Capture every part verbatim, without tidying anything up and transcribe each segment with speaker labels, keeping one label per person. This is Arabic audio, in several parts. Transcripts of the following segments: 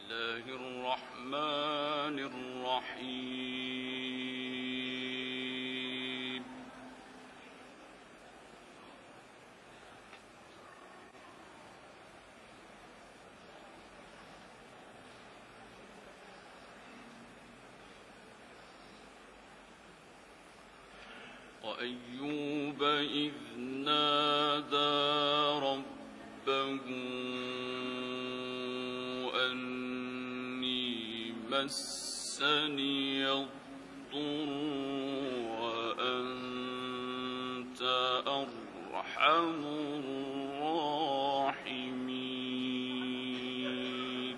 Speaker 1: الله الرحمن الرحيم وأيوب إذ نادى ربه أني مسني الضر وأنت أرحم الراحمين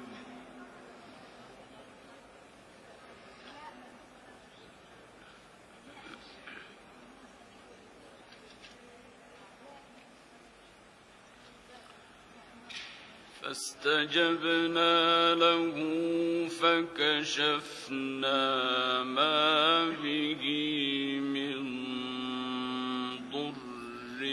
Speaker 1: فاستجبنا له فكشفنا ما به من ضر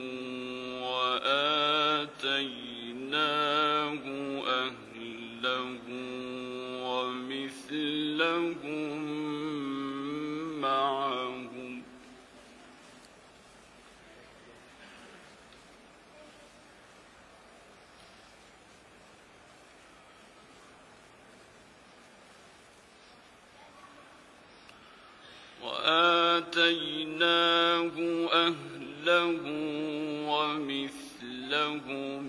Speaker 1: وآتيناه أهله ومثلهم معهم وآتيناه أهله ومثلهم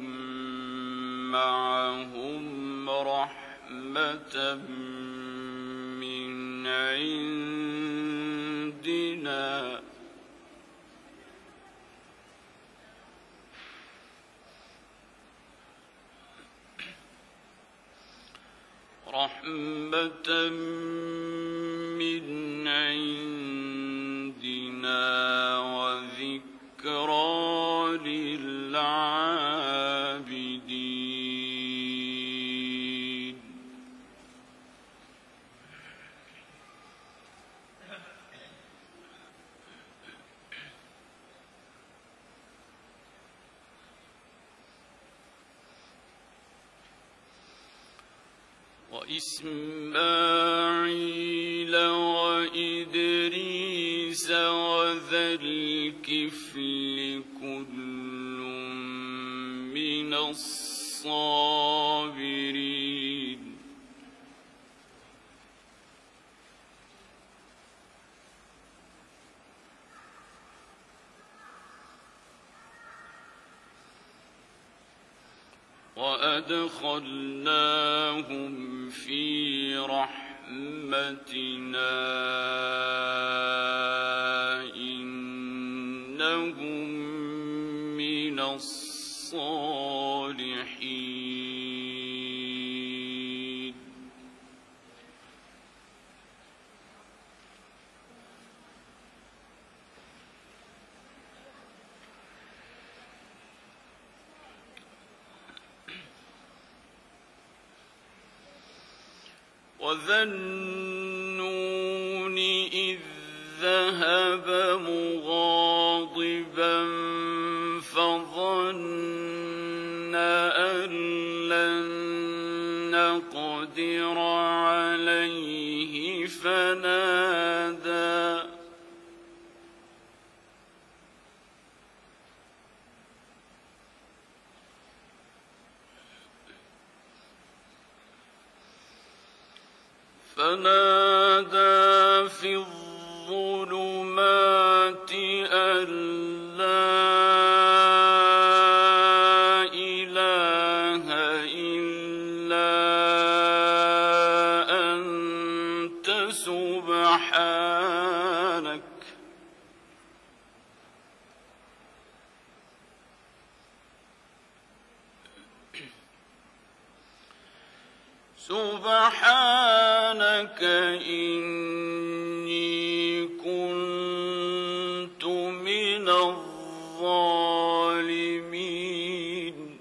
Speaker 1: معهم رحمة من عندنا رحمة من عندنا وذكرى للعابدين وإسماعيل وإدريس وذا الكفل كل من الصابرين وأدخلناهم في رحمتنا إنهم من الصالحين وذا النون إذ ذهب مغاضبا فظن أن لن نقدر عليه فنادى فنادى في الظلمات أن لا إله إلا أنت سبحانك سبحانك إني كنت من الظالمين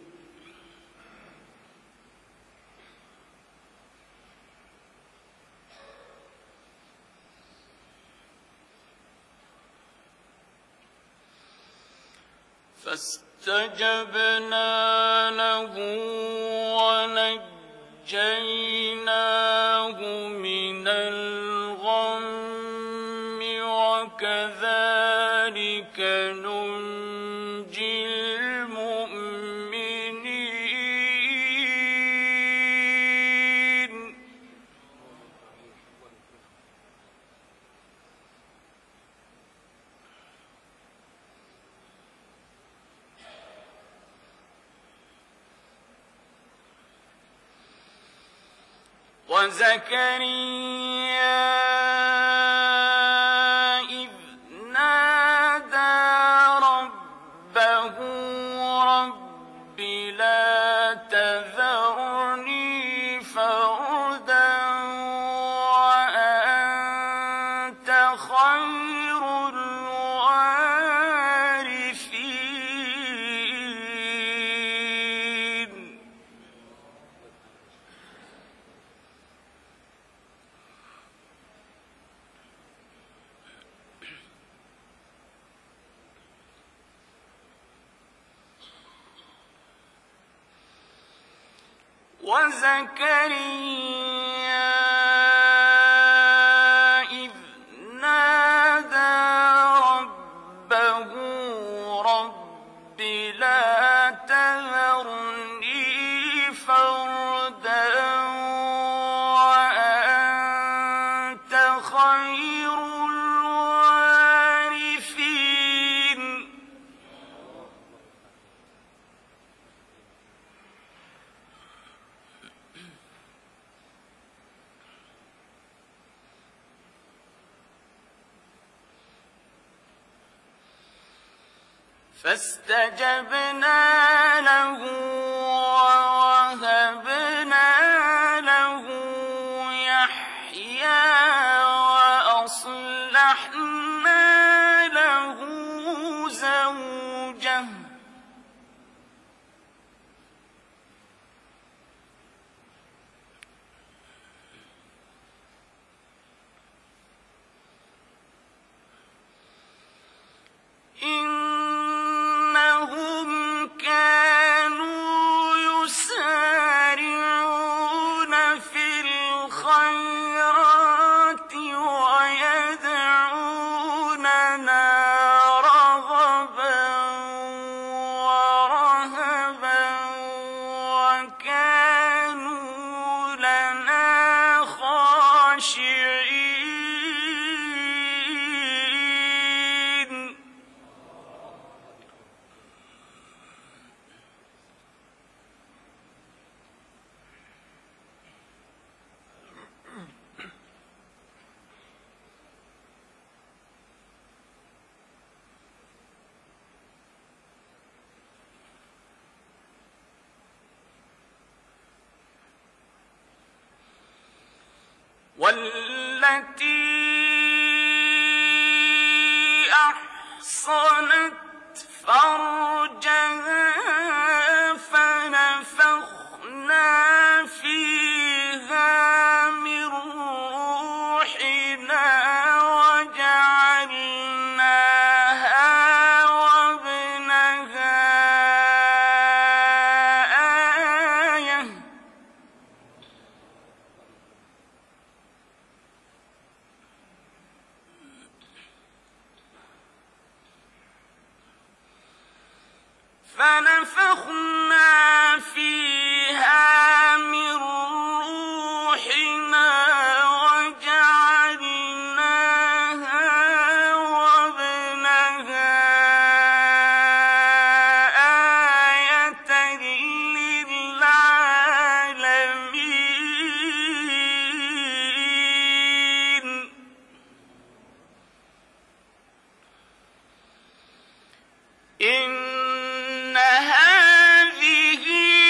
Speaker 1: فاستجبنا له ونجيناه من الغم وكذلك ننجي المؤمنين وزكريا إذ نادى ربه رب لا تذرني فردا وأنت خير الوارثين وزكريا إذ نادى ربه رب لا تذرني فردا وأنت خير الوارثين فاستجبنا له ووهبنا له يحيى وأصلحنا له زوجه إنهم كانوا يسارعون في الخيرات ويدعوننا رغبا ورهبا وكانوا لنا خاشعين والتي أحصنت فرجها فنفخنا فيها من روحنا وجعلناها وابنها آية فنفخنا فيها من روحنا وجعلناها وابنها آية للعالمين إن هذه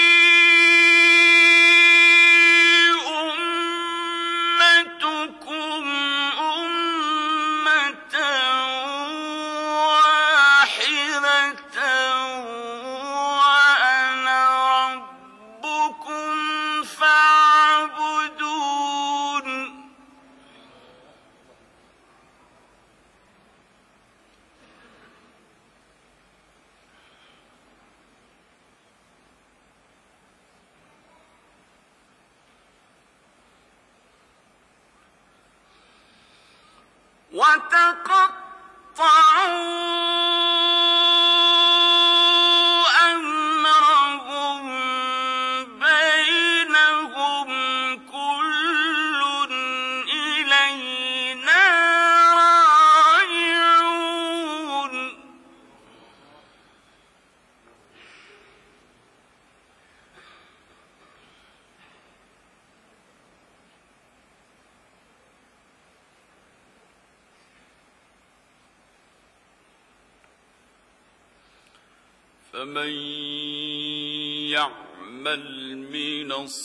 Speaker 1: أمتكم أمة واحدة وأنا ربكم فاعبدون أمرهم بينهم كل إلينا راجعون فمن يعمل من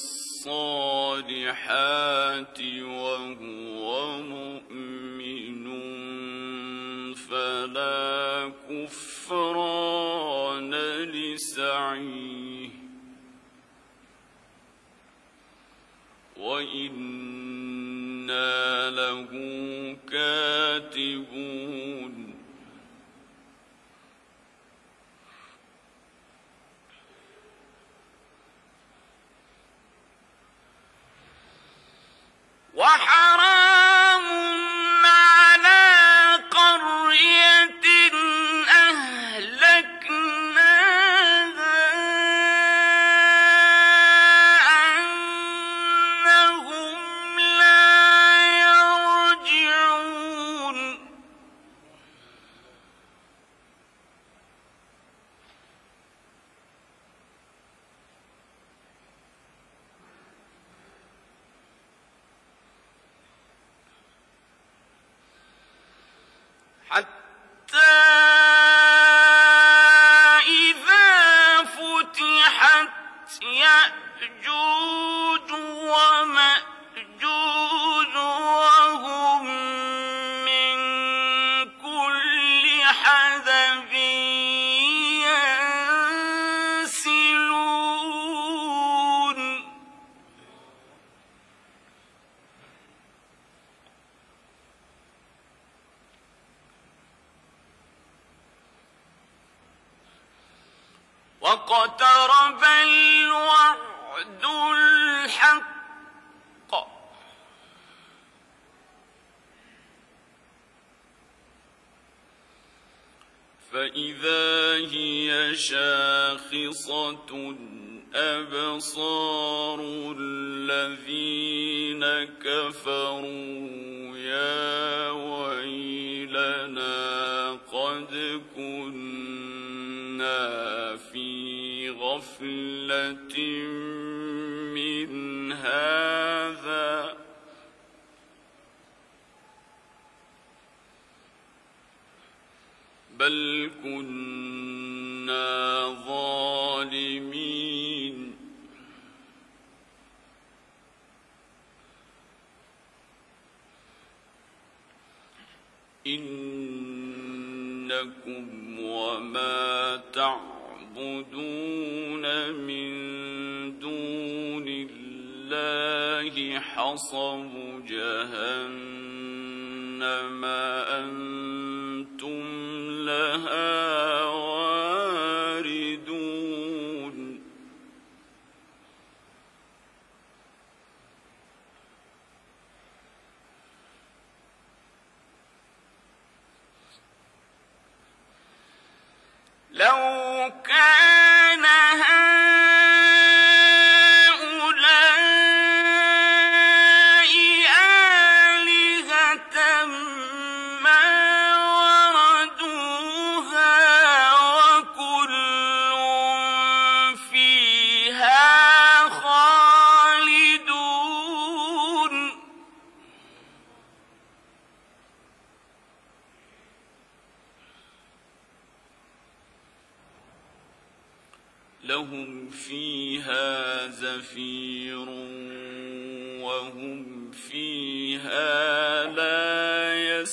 Speaker 1: الصالحات وهو مؤمن فلا كفران لسعيه وإنا له كاتبون وحرام على قرية أهلكناها أنهم لا يرجعون حتى إذا فتحت يأجوج ومأجوج وهم من كل حدب ينسلون واقترب الوعد الحق فإذا هي شاخصة أبصار الذين كفروا يا ويلنا قد كنا في غفلة من هذا بل كنا ظالمين إنكم وما تعبدون من دون الله حصب جهنم أنتم لها واردون لو كان هؤلاء آلهة ما وردوها وكل فيها خالدون لهم فيها زفير وهم فيها لا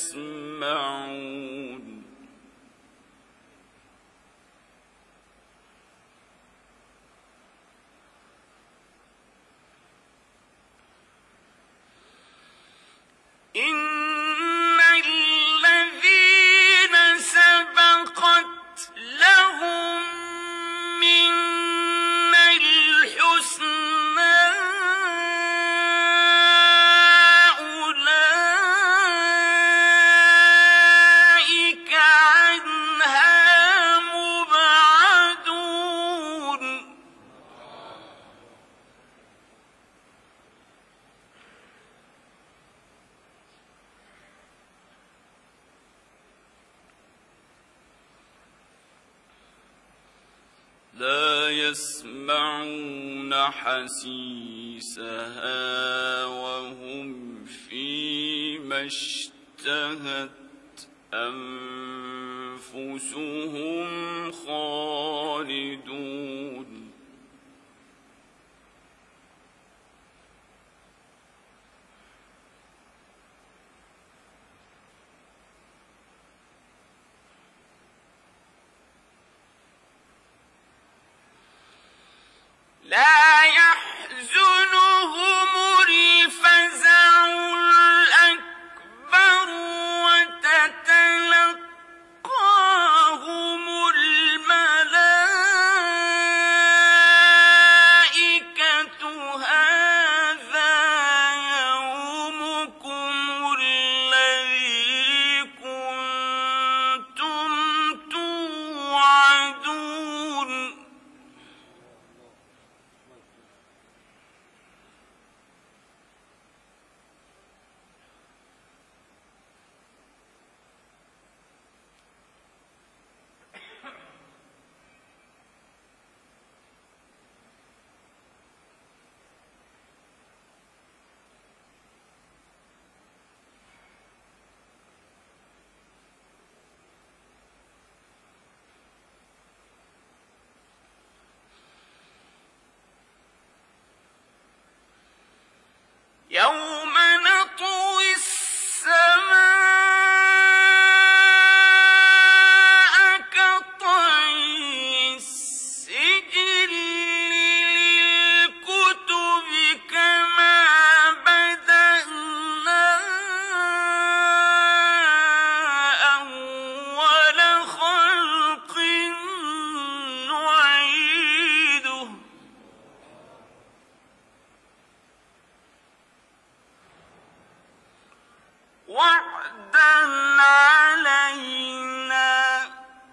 Speaker 1: يسمعون إن الذين سبقت لهم منا الحسنى أولئك يسمعون حسيسها وهم فيما اشتهت أنفسهم خالدون لا يحزنهم الفزع الأكبر وتتلقاهم الملائكة هذا يومكم الذي كنتم توعدون يوم نطوي السماء كطي السجل للكتب كما بدأنا أول خلق نعيده وعدا علينا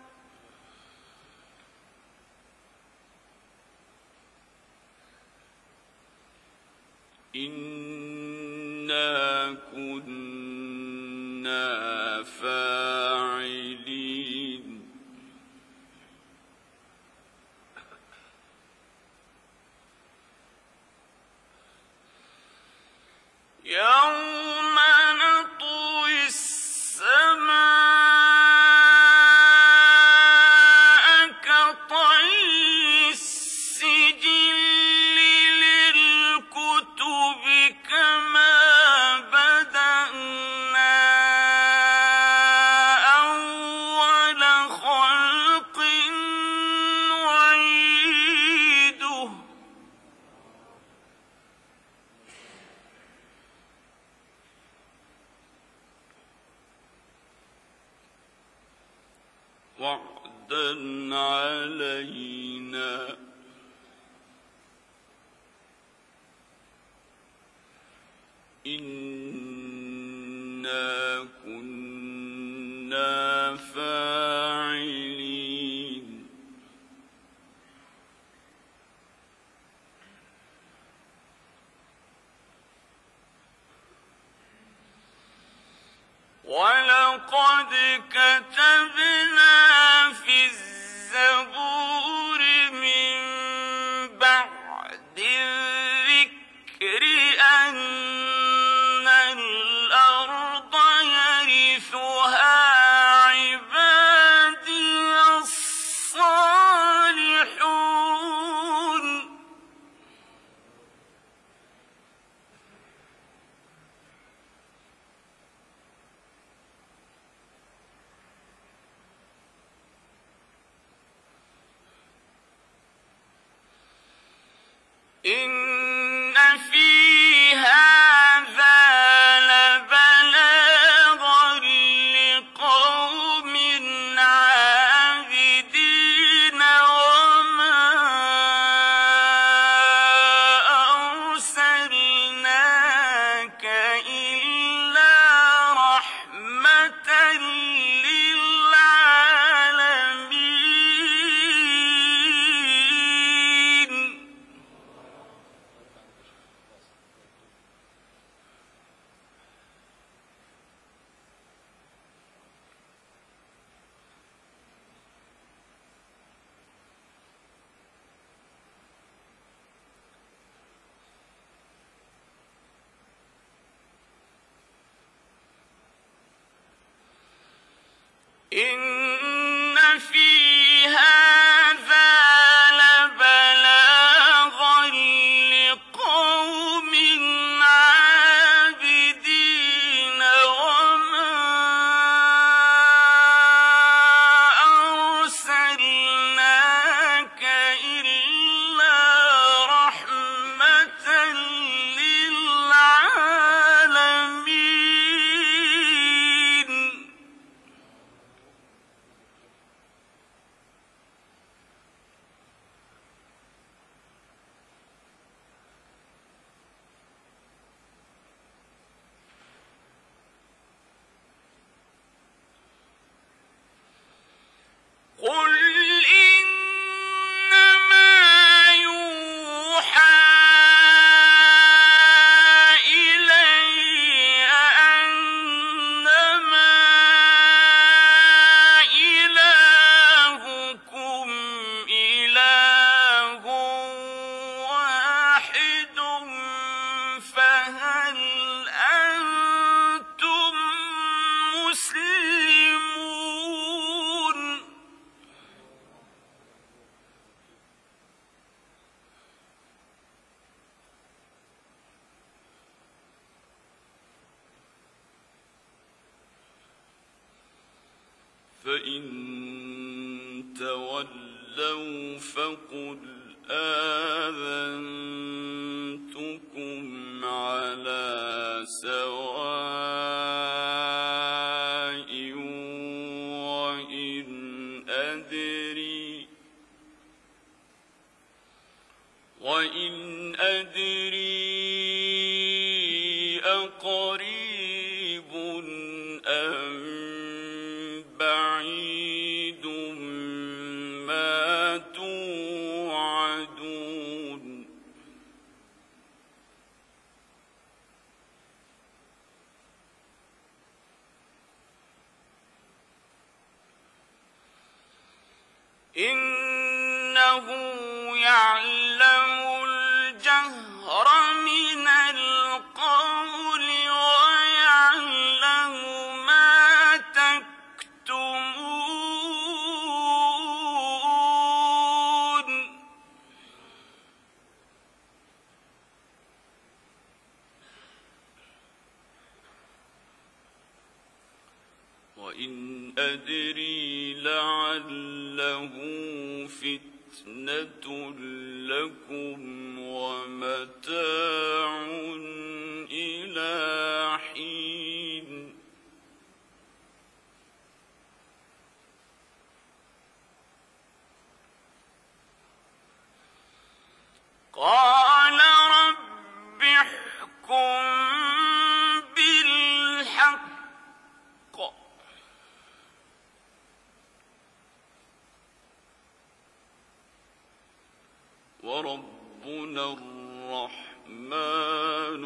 Speaker 1: إنا كنا فاعلين يوم نطوي السماء كطي السجل للكتب كما بدأنا أول خلق نعيده وعدا علينا إنا كنا فاعلين ولقد كتبنا في الزبور من بعد الذكر أن الأرض يرثها عبادي الصالحون إن في هذا لبلاغا لقوم عابدين وما أرسلناك إلا رحمة للعالمين إن في هذا لبلاغا لقوم عابدين وما أرسلناك إلا رحمة للعالمين. قل إنما يوحى إلي أنما إلهكم إله واحد فهل أنتم مسلمون؟ فإن تولوا فقل آذنتكم على سواء وإن أدري وإن أدري أقريب أم بعيد ما توعدون. إنه يعلم الجهر من القول ويعلم ما تكتمون. وإن أدري لعله فتنة لكم ومتاع إلى حين. قال رب احكم بالحق وربنا الرحمن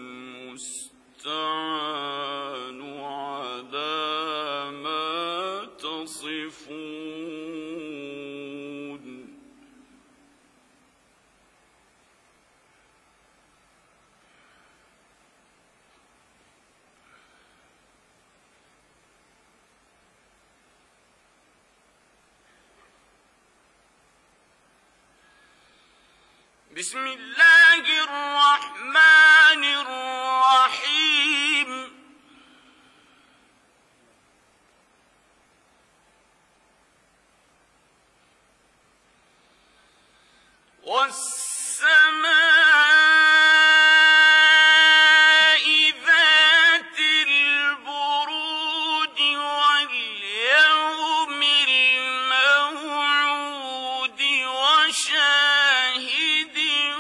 Speaker 1: المستعان على ما تصفون. بسم الله الرحمن الرحيم. والسماء ذات البروج واليوم الموعود وشاهد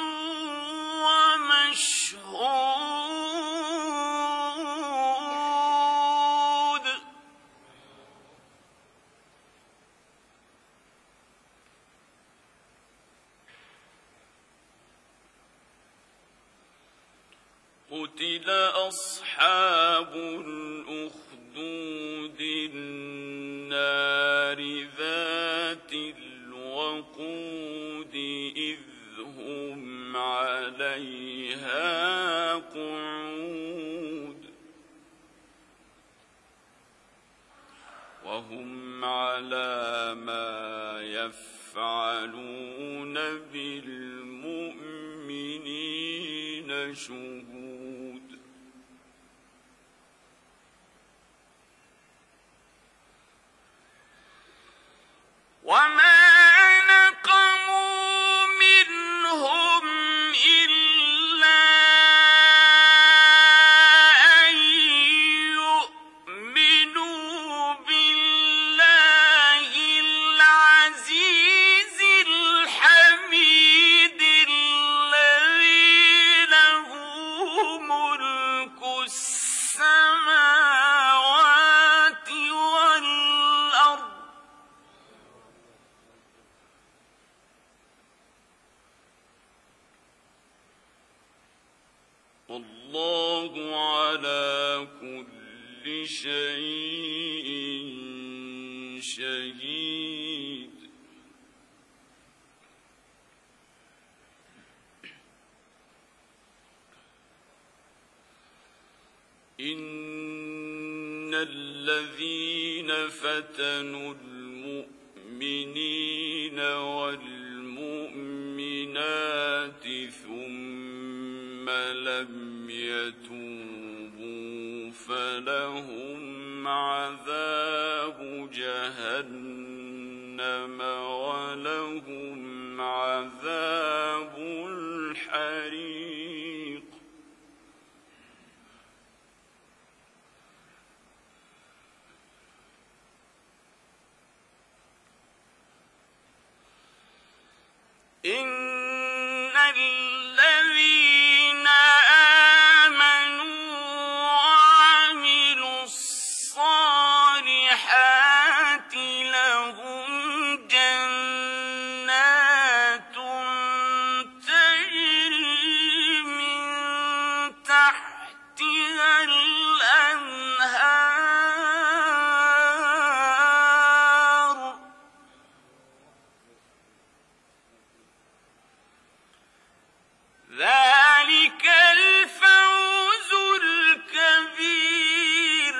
Speaker 1: ومشهود. قتل أصحاب الأخدود النار ذات الوقود إذ هم عليها قعود وهم على ما يفعلون بالمؤمنين شهود وما والله على كل شيء شهيد. إن الذين فتنوا المؤمنين والمؤمنات ثم لم يتوبوا فلهم عذاب جهنم ولهم عذاب الحريق. إن الذين آمنوا وعملوا الصالحات لهم جنات تجري من تحتها الأنهار ذلك الفوز الكبير.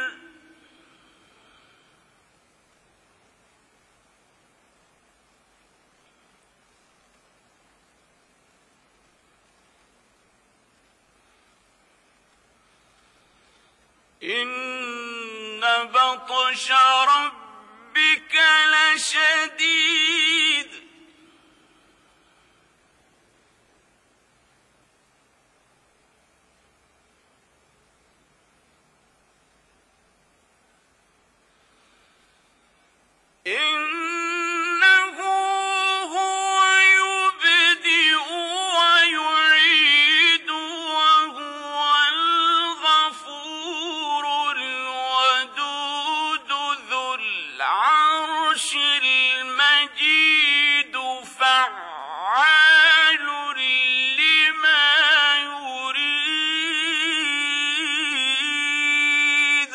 Speaker 1: إن بطش ربك لشديد إنه هو يبدئ ويعيد وهو الغفور الودود ذو العرش المجيد فعال لما يريد.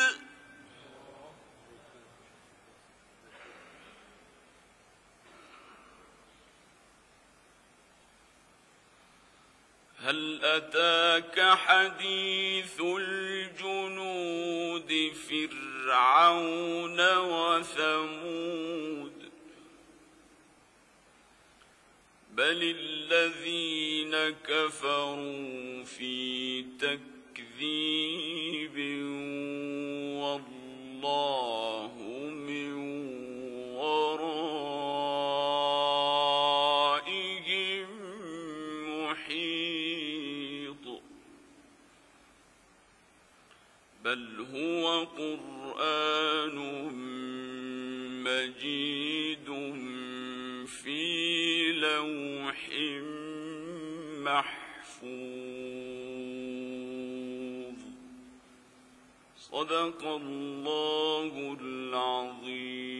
Speaker 1: هل أتاك حديث الجنود فرعون وثمود بل الذين كفروا في تكذيب والله من ورائهم محيط. بل هو قرآن مجيد في لوح محفوظ. صدق الله العظيم.